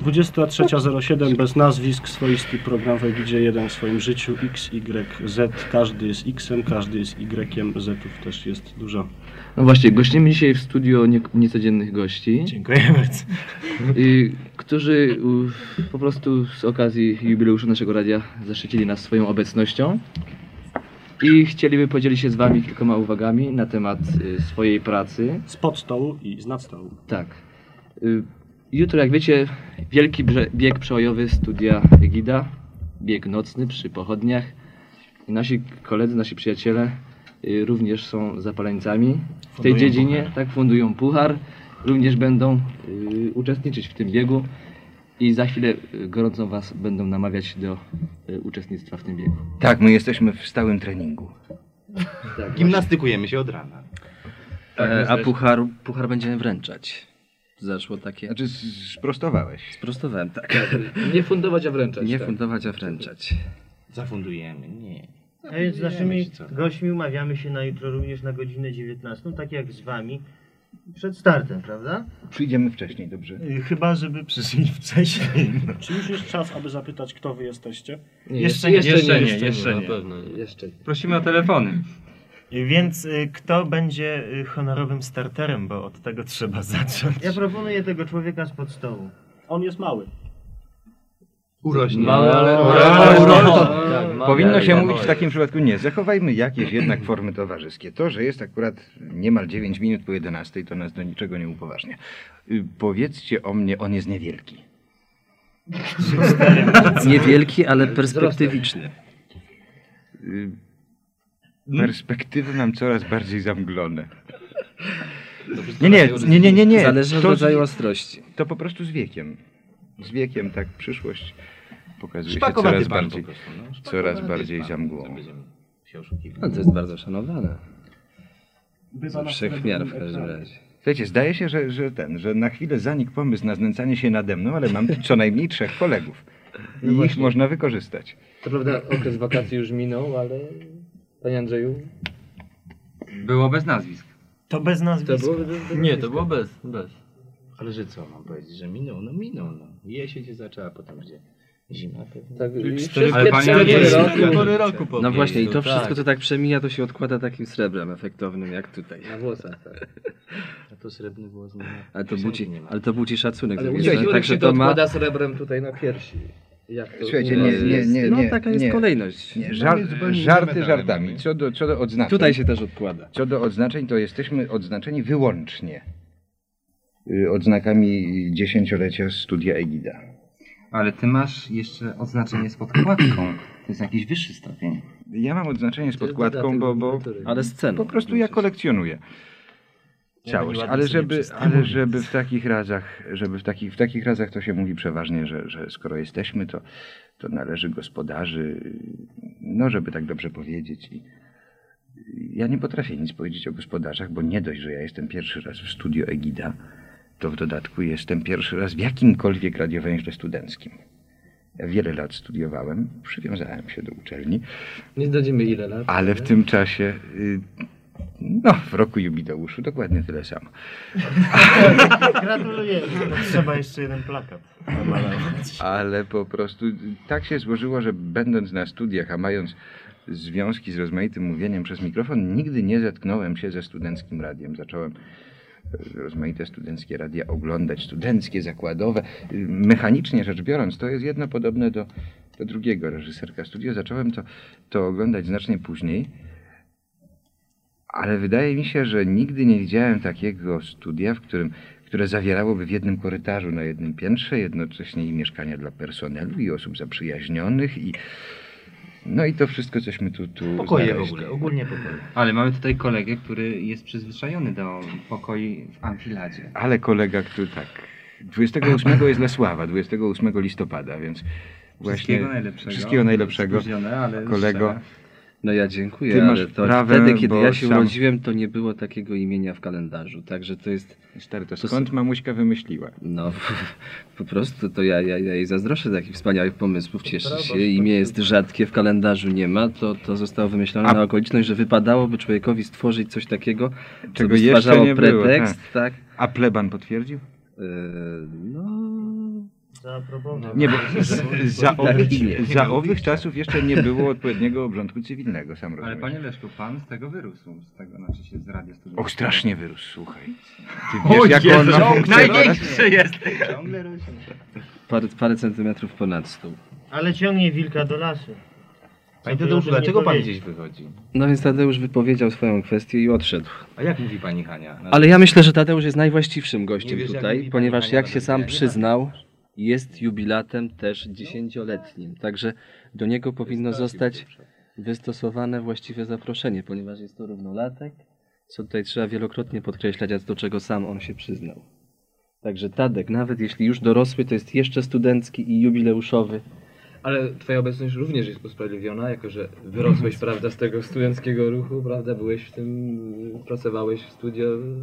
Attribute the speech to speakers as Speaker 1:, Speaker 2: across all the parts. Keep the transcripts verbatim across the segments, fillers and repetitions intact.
Speaker 1: dwudziesta trzecia zero siedem bez nazwisk, swoisty program w Egidzie, jeden w swoim życiu, X, Y, Z, każdy jest X-em, każdy jest Y-em, Z-ów też jest dużo.
Speaker 2: No właśnie, gościmy dzisiaj w studio nie, niecodziennych gości.
Speaker 3: Dziękuję bardzo.
Speaker 2: Y, którzy y, po prostu z okazji jubileuszu naszego radia zaszczycili nas swoją obecnością i chcieliby podzielić się z wami kilkoma uwagami na temat y, swojej pracy.
Speaker 1: Spod stołu i z nad stołu.
Speaker 2: Tak. Y, jutro, jak wiecie, wielki brze- bieg przełajowy studia Egida, bieg nocny przy pochodniach. I nasi koledzy, nasi przyjaciele y, również są zapaleńcami w tej
Speaker 3: Fundują
Speaker 2: dziedzinie,
Speaker 3: puchar.
Speaker 2: tak, fundują puchar, również będą y, uczestniczyć w tym biegu i za chwilę y, gorąco was będą namawiać do y, uczestnictwa w tym biegu.
Speaker 4: Tak, my jesteśmy w stałym treningu.
Speaker 2: Tak,
Speaker 3: Gimnastykujemy się od rana.
Speaker 5: E, a puchar, puchar będziemy wręczać. Zaszło takie...
Speaker 4: Znaczy, z- sprostowałeś.
Speaker 5: Sprostowałem, tak.
Speaker 2: nie fundować, a wręczać.
Speaker 5: Nie
Speaker 2: tak.
Speaker 5: fundować, a wręczać.
Speaker 3: Zafundujemy, nie.
Speaker 6: A więc z naszymi
Speaker 3: ci co.
Speaker 6: gośćmi umawiamy się na jutro również na godzinę dziewiętnastą, tak jak z wami przed startem, prawda?
Speaker 4: Przyjdziemy wcześniej, dobrze?
Speaker 3: Y, Chyba, żeby przyszli wcześniej. No.
Speaker 1: Czy już jest czas, aby zapytać, kto wy jesteście?
Speaker 2: Nie,
Speaker 3: Jeszcze
Speaker 2: jeszcze,
Speaker 3: nie,
Speaker 2: jeszcze,
Speaker 3: jeszcze
Speaker 2: nie,
Speaker 3: nie,
Speaker 2: jeszcze
Speaker 3: jeszcze
Speaker 2: nie.
Speaker 3: nie.
Speaker 2: Na pewno nie. Jeszcze.
Speaker 7: Prosimy o telefony.
Speaker 3: Y, Więc y, kto będzie y, honorowym starterem, bo od tego trzeba zacząć.
Speaker 6: Ja proponuję tego człowieka spod stołu.
Speaker 1: On jest mały.
Speaker 3: Urośnie.
Speaker 2: Małe, ale...
Speaker 4: Ale-
Speaker 2: Tak, małe,
Speaker 4: Powinno
Speaker 2: ale
Speaker 4: się
Speaker 2: małe.
Speaker 4: mówić w takim przypadku nie. Zachowajmy jakieś jednak formy towarzyskie. To, że jest akurat niemal dziewięć minut po jedenastej, to nas do niczego nie upoważnia. Y, Powiedzcie o mnie, on jest niewielki.
Speaker 5: Niewielki, ale perspektywiczny.
Speaker 4: Y, Perspektywy mam coraz bardziej zamglone. Nie, nie, nie, nie, nie, nie.
Speaker 5: Zależy od
Speaker 4: To,
Speaker 5: rodzaju
Speaker 4: z,
Speaker 5: ostrości.
Speaker 4: to po prostu z wiekiem. Z wiekiem tak przyszłość pokazuje się
Speaker 3: Szpakowaty
Speaker 4: coraz
Speaker 3: pan
Speaker 4: bardziej,
Speaker 3: po prostu, no.
Speaker 4: coraz
Speaker 3: Szpakowaty
Speaker 4: bardziej
Speaker 3: pan,
Speaker 4: za mgłą.
Speaker 3: co będziemy się oszukiwać.
Speaker 5: No, to jest bardzo szanowane.
Speaker 1: Bywa na
Speaker 5: Wszechmiar w
Speaker 1: srebrnym
Speaker 5: każdym
Speaker 1: ekranie.
Speaker 5: razie.
Speaker 4: Słuchajcie, zdaje się, że, że ten, że na chwilę zanikł pomysł na znęcanie się nade mną, ale mam tu co najmniej trzech kolegów. I
Speaker 2: No
Speaker 4: ich
Speaker 2: właśnie.
Speaker 4: można wykorzystać.
Speaker 2: To prawda, okres wakacji już minął, ale... Panie Andrzeju?
Speaker 7: Było bez nazwisk.
Speaker 3: To bez
Speaker 2: To
Speaker 3: nazwiska.
Speaker 2: było...
Speaker 5: Nie, to było bez, bez.
Speaker 3: Ale że co mam powiedzieć, że minął? No minął, no. Jesień się zaczęła, potem gdzie? Zima pewnie.
Speaker 2: Tak, i
Speaker 7: cztery-
Speaker 2: wszystkie
Speaker 7: ale panie
Speaker 2: cztery
Speaker 7: Andrzeju,
Speaker 2: pory
Speaker 7: cztery
Speaker 2: roku
Speaker 7: pory roku po
Speaker 5: No właśnie, i to
Speaker 2: tak.
Speaker 5: wszystko, co tak przemija, to się odkłada takim srebrem efektownym, jak tutaj.
Speaker 2: na włosach, tak.
Speaker 3: A to srebrny włos nie ma.
Speaker 5: Ale to
Speaker 3: Piosenki
Speaker 5: budzi,
Speaker 3: nie ma.
Speaker 5: ale to budzi szacunek.
Speaker 2: Ale
Speaker 5: z
Speaker 2: u
Speaker 5: drugiej strony.
Speaker 2: niektórych
Speaker 5: Także
Speaker 2: się to
Speaker 5: to ma...
Speaker 2: odkłada srebrem tutaj na piersi. Jak to
Speaker 4: Słuchajcie,
Speaker 2: u nas
Speaker 4: nie, nie,
Speaker 2: jest?
Speaker 4: nie,
Speaker 5: No
Speaker 4: nie.
Speaker 5: taka jest
Speaker 4: nie.
Speaker 5: kolejność.
Speaker 4: Nie, żar, żarty żartami. Co do, co do odznaczeń.
Speaker 5: Tutaj się też odkłada.
Speaker 4: Co do odznaczeń, to jesteśmy odznaczeni wyłącznie y, odznakami dziesięciolecia studia Egida.
Speaker 7: Ale ty masz jeszcze oznaczenie z podkładką. To jest jakiś wyższy stopień.
Speaker 4: Ja mam odznaczenie z
Speaker 2: To jest
Speaker 4: podkładką,
Speaker 2: dodatek
Speaker 4: bo,
Speaker 2: do
Speaker 4: bo
Speaker 2: matury.
Speaker 5: Ale sceną.
Speaker 4: po prostu ja kolekcjonuję całość.
Speaker 3: ładnie
Speaker 4: Ale
Speaker 3: sobie
Speaker 4: żeby,
Speaker 3: przystało,
Speaker 4: ale żeby
Speaker 3: więc-
Speaker 4: w takich razach, żeby w takich, w takich razach to się mówi przeważnie, że, że skoro jesteśmy, to, to należy gospodarzy, no żeby tak dobrze powiedzieć. I ja nie potrafię nic powiedzieć o gospodarzach, bo nie dość, że ja jestem pierwszy raz w studio Egida, to w dodatku jestem pierwszy raz w jakimkolwiek radiowęźle studenckim. Ja wiele lat studiowałem, przywiązałem się do uczelni,
Speaker 2: Nie zdradzimy ile lat.
Speaker 4: ale w tym czasie, y, no w roku jubileuszu dokładnie tyle samo.
Speaker 6: Gratulujemy.
Speaker 3: Trzeba jeszcze jeden plakat.
Speaker 4: Ale po prostu tak się złożyło, że będąc na studiach, a mając związki z rozmaitym mówieniem przez mikrofon, nigdy nie zetknąłem się ze studenckim radiem. Zacząłem e, rozmaite studenckie radia oglądać, studenckie, zakładowe. Y, Mechanicznie rzecz biorąc, to jest jedno podobne do, do drugiego reżyserka studio. Zacząłem to, to oglądać znacznie później, ale wydaje mi się, że nigdy nie widziałem takiego studia, w którym które zawierałoby w jednym korytarzu na jednym piętrze jednocześnie i mieszkania dla personelu, i osób zaprzyjaźnionych, i no i to wszystko, cośmy tu, tu
Speaker 3: Pokoje w
Speaker 4: znaleźli.
Speaker 3: ogóle, ogólnie pokoje.
Speaker 7: Ale mamy tutaj kolegę, który jest przyzwyczajony do pokoi w amfiladzie.
Speaker 4: Ale kolega, który tak, dwudziestego ósmego jest Lesława, dwudziestego ósmego listopada, więc właśnie
Speaker 7: Wszystkiego najlepszego.
Speaker 4: wszystkiego najlepszego,
Speaker 7: Spóźnione, ale
Speaker 4: kolego.
Speaker 7: szczere.
Speaker 5: No ja dziękuję,
Speaker 4: Ty masz
Speaker 5: ale to
Speaker 4: prawę,
Speaker 5: wtedy, kiedy
Speaker 4: bo
Speaker 5: ja się
Speaker 4: sam-
Speaker 5: urodziłem, to nie było takiego imienia w kalendarzu. Także to jest,
Speaker 4: Stary, to
Speaker 5: To
Speaker 4: skąd
Speaker 5: s-
Speaker 4: mamuśka wymyśliła?
Speaker 5: no po prostu to ja, ja, ja jej zazdroszczę takich wspaniałych pomysłów, cieszę się. Imię jest rzadkie, w kalendarzu nie ma, to, to zostało wymyślone
Speaker 4: A-
Speaker 5: na okoliczność, że wypadałoby człowiekowi stworzyć coś takiego, co
Speaker 4: Czego
Speaker 5: by
Speaker 4: jeszcze
Speaker 5: stwarzało
Speaker 4: nie było,
Speaker 5: pretekst, tak?
Speaker 4: A pleban potwierdził?
Speaker 5: Yy, no...
Speaker 6: Zaaprobował.
Speaker 4: Nie, bo z, za,
Speaker 2: Tak,
Speaker 4: owych,
Speaker 2: imię.
Speaker 4: za owych czasów jeszcze nie było odpowiedniego obrządku cywilnego, sam
Speaker 7: Ale
Speaker 4: rozumiesz.
Speaker 7: panie Leszku, pan z tego wyrósł, z tego, znaczy się z radia studia.
Speaker 4: Och, strasznie wyrósł, słuchaj. Ty wiesz, jak on ma
Speaker 7: Największy jest!
Speaker 3: Ciągle rośnie.
Speaker 5: Parę, parę centymetrów ponad stół.
Speaker 6: Ale ciągnie wilka do lasu.
Speaker 3: Panie
Speaker 6: Co by o
Speaker 3: Tadeuszu,
Speaker 6: tym
Speaker 3: dlaczego
Speaker 6: nie
Speaker 3: pan
Speaker 6: powiedzieć?
Speaker 3: gdzieś wychodzi?
Speaker 5: No więc Tadeusz wypowiedział swoją kwestię i odszedł.
Speaker 3: A jak mówi pani Hania? No,
Speaker 5: Ale ja myślę, że Tadeusz jest najwłaściwszym
Speaker 3: Nie
Speaker 5: gościem
Speaker 3: wiesz, jak
Speaker 5: tutaj,
Speaker 3: mówi
Speaker 5: ponieważ
Speaker 3: pani
Speaker 5: jak
Speaker 3: Hania,
Speaker 5: się
Speaker 3: to
Speaker 5: sam
Speaker 3: ja nie
Speaker 5: przyznał, jest jubilatem też dziesięcioletnim. Także do niego powinno zostać wystosowane właściwe zaproszenie, ponieważ jest to równolatek, co tutaj trzeba wielokrotnie podkreślać, a do czego sam on się przyznał. Także Tadek, nawet jeśli już dorosły, to jest jeszcze studencki i jubileuszowy. Ale twoja obecność również jest usprawiedliwiona, jako że wyrosłeś, prawda, z tego studenckiego ruchu, prawda, byłeś w tym, pracowałeś w studio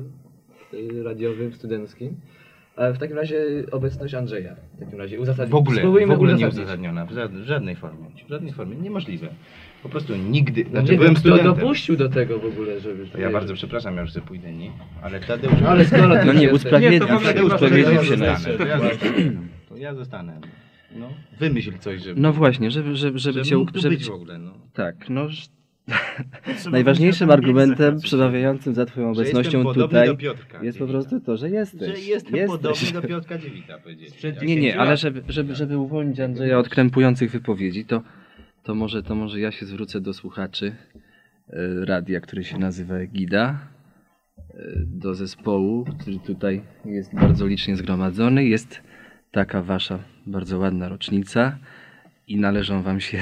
Speaker 5: y, radiowym, studenckim. Ale w takim razie obecność Andrzeja, w takim razie uzasadnić.
Speaker 3: W ogóle, w
Speaker 5: Spróbujmy
Speaker 3: ogóle nie
Speaker 5: uzasadnić.
Speaker 3: uzasadniona, w żadnej, w żadnej formie. W żadnej formie, niemożliwe. Po prostu nigdy,
Speaker 5: No
Speaker 3: znaczy
Speaker 5: nie,
Speaker 3: byłem
Speaker 5: kto
Speaker 3: studentem.
Speaker 5: dopuścił do tego w ogóle, żeby...
Speaker 3: To ja bardzo przepraszam, ja już sobie pójdę, nie? Ale Tadeusz...
Speaker 5: Ale skoro ty
Speaker 2: No nie,
Speaker 5: jesteś-
Speaker 2: usprawiedliw
Speaker 3: Nie, to w ogóle
Speaker 2: się,
Speaker 3: usprawiedliw
Speaker 2: usprawiedliw
Speaker 3: się
Speaker 2: się.
Speaker 3: zostanę. To ja zostanę. To ja zostanę. No, wymyśl coś, żeby...
Speaker 5: No właśnie, żeby, żeby, żeby
Speaker 3: żeby
Speaker 5: cię...
Speaker 3: mógł tu
Speaker 5: żeby
Speaker 3: być
Speaker 5: cię-
Speaker 3: w ogóle, no.
Speaker 5: Tak, no... ż-
Speaker 1: Trzeba
Speaker 5: Najważniejszym
Speaker 1: będzie na tym
Speaker 5: argumentem
Speaker 1: miejsce.
Speaker 5: przemawiającym za twoją
Speaker 3: Że
Speaker 5: obecnością
Speaker 3: jestem podobny
Speaker 5: tutaj
Speaker 3: do Piotrka
Speaker 5: jest po
Speaker 3: Dziewita.
Speaker 5: prostu to, że jesteś.
Speaker 3: Że jestem
Speaker 5: jesteś.
Speaker 3: podobny do Piotrka Dziewita, powiedzieć.
Speaker 5: Nie, nie, ale żeby, żeby, żeby uwolnić Andrzeja od krępujących wypowiedzi, to, to, może, to może ja się zwrócę do słuchaczy e, radia, który się nazywa Egida, e, do zespołu, który tutaj jest bardzo licznie zgromadzony. Jest taka wasza bardzo ładna rocznica i należą wam się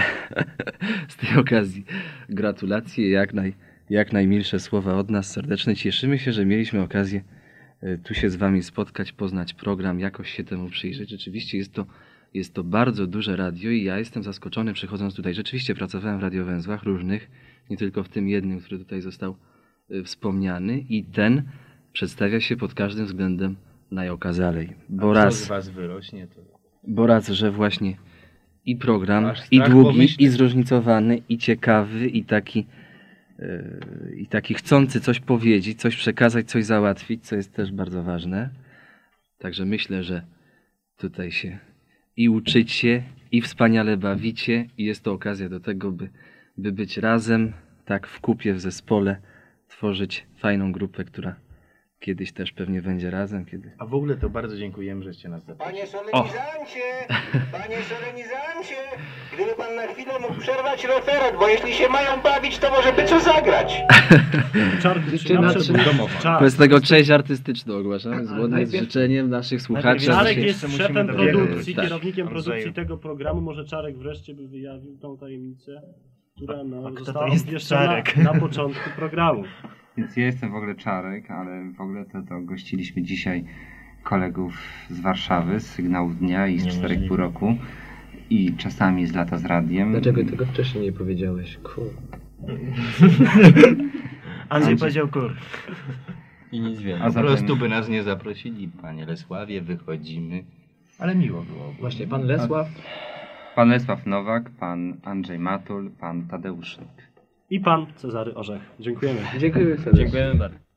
Speaker 5: z tej okazji gratulacje, jak, naj, jak najmilsze słowa od nas serdeczne. Cieszymy się, że mieliśmy okazję e, tu się z wami spotkać, poznać program, jakoś się temu przyjrzeć. Rzeczywiście jest to, jest to bardzo duże radio i ja jestem zaskoczony przychodząc tutaj. Rzeczywiście pracowałem w radiowęzłach różnych, nie tylko w tym jednym, który tutaj został e, wspomniany i ten przedstawia się pod każdym względem najokazalej. Bo
Speaker 3: A co
Speaker 5: raz,
Speaker 3: z was wyrośnie, to...
Speaker 5: bo raz, że właśnie i program,
Speaker 3: Aż
Speaker 5: i
Speaker 3: strach
Speaker 5: długi,
Speaker 3: pomyśleć.
Speaker 5: i zróżnicowany, i ciekawy, i taki, yy, i taki chcący coś powiedzieć, coś przekazać, coś załatwić, co jest też bardzo ważne. Także myślę, że tutaj się i uczycie, i wspaniale bawicie, i jest to okazja do tego, by, by być razem, tak w kupie, w zespole, tworzyć fajną grupę, która kiedyś też pewnie będzie razem, kiedy...
Speaker 3: A w ogóle to bardzo dziękujemy, żeście nas zaprosili.
Speaker 8: Panie solenizancie, panie solenizancie, gdyby pan na chwilę mógł przerwać referat, bo jeśli się mają bawić, to może by co zagrać.
Speaker 1: Czarny,
Speaker 5: Czy na-
Speaker 1: czy
Speaker 3: domowa.
Speaker 5: Wobec tego część artystyczną ogłaszamy zgodnie z życzeniem naszych słuchaczy.
Speaker 1: Czarek
Speaker 5: aby się-
Speaker 1: jest
Speaker 7: musimy
Speaker 1: szefem
Speaker 7: dowiedzieć.
Speaker 1: produkcji,
Speaker 5: Tak.
Speaker 1: kierownikiem
Speaker 7: Andrzeju.
Speaker 1: produkcji tego programu. Może Czarek wreszcie by wyjawił tą tajemnicę, która no,
Speaker 6: kto to
Speaker 1: została
Speaker 6: jest
Speaker 1: obwieszczona
Speaker 6: Czarek?
Speaker 1: na początku programu.
Speaker 7: Więc ja jestem w ogóle Czarek, ale w ogóle to, to gościliśmy dzisiaj kolegów z Warszawy, z Sygnału Dnia i z
Speaker 6: Niemożliwe.
Speaker 7: czterech pół roku. I czasami z Lata z Radiem.
Speaker 2: Dlaczego tego wcześniej nie powiedziałeś? Kur...
Speaker 6: Andrzej
Speaker 7: Andrzej.
Speaker 6: powiedział kur.
Speaker 2: I nic
Speaker 7: A
Speaker 2: więcej.
Speaker 3: Po prostu
Speaker 7: zatem
Speaker 3: by nas nie zaprosili, panie Lesławie, wychodzimy. Ale miło było.
Speaker 2: Właśnie, pan Lesław.
Speaker 7: pan Lesław Nowak, pan Andrzej Matul, pan Tadeusz Nyk.
Speaker 1: I pan Cezary Orzech. Dziękujemy.
Speaker 2: Dziękuję serdecznie. Dziękujemy bardzo.